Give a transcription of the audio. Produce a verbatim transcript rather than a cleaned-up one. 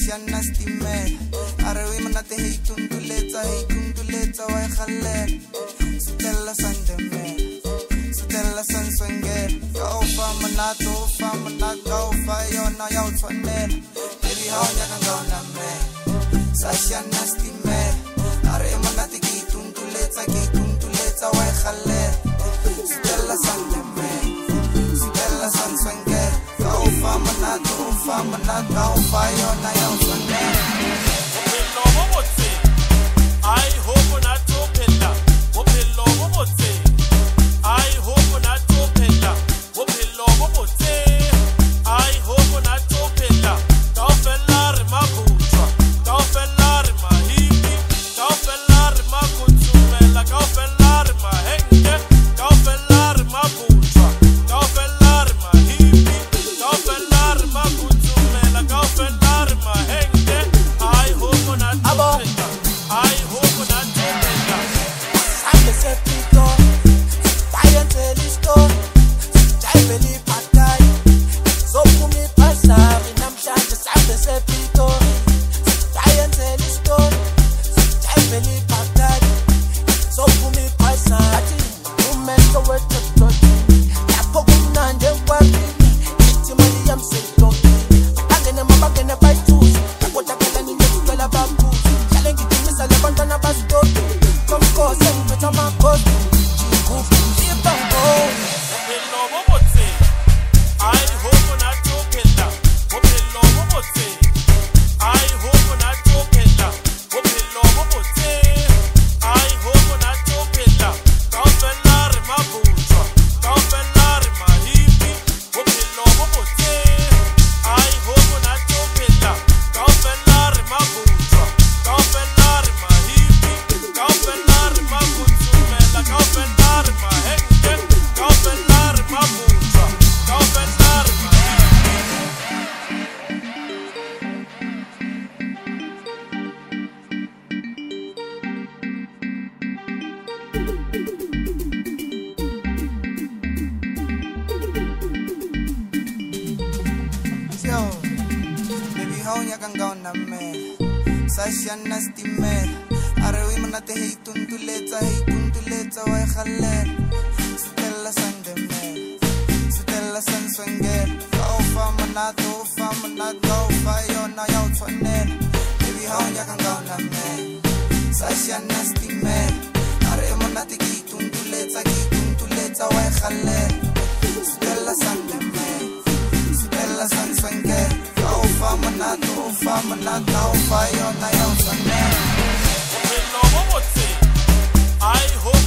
Sashana stimela are we monate hey tunduletsa hey tunduletsa wa khalela Stella Sandemela Stella Sanswengela go fa manato fa manato go fa yona ya utshwanela baby how nyaka ngona me Sashana stimela are monate ke tunduletsa ke tunduletsa wa khalela Stella Sandemela Stella Sanswengela go fa manato fa manato go fa yona ya utshwanela I hope not to pilla, Wopillo Wobote. I hope not to pilla, Wopillo Wobote. I hope not to pilla, Taufelar Mabutra, Taufelar Mahibi, Taufelar Makutumela, Taufelar Mahenge, Taufelar Mabutra, Taufelar Mahibi, Taufelar Makutumela, Taufelar Mahenge. I hope not to pilla. I hope not to pilla. I'm the sepito, I tell the story. I believe I die. So for me, pass out, and I'm trying to stop the sepito. I tell the story. I believe I die. So for me, pass out. You make the word to touch me. I put one on the world. It's money, I'm sick of it. I'm going to my back and I buy tools. I put a gun in the girl about booze. Challenge it, Miss Alabama, Basto. Come cause them with my post. I hope not to pilla. Wopillo Wobote. I hope not to pilla. Wopillo Wobote. I hope not to pilla. Taufelar Mabutra. Taufelar Mahibi. Wopillo Wobote. I hope not to pilla. Taufelar Mabutra. Taufelar Mahibi. Taufelar Mabutra. Taufelar Mahenge. Taufelar Mabutra. Taufelar Yo, baby how nyaka ngona me Sashana stimela are we monate hey tunduletsa hey tunduletsa wa khalela Stella Sandemela Stella Sanswengela go fa manato fa manato go fa yona ya utshwanela baby how nyaka ngona me Sashana stimela are monate ke tunduletsa ke tunduletsa wa khalela Stella Sandemela Stella Sanswengela go fa manato fa manato go fa yona ya utshwanela Wopillo Wobote. I hope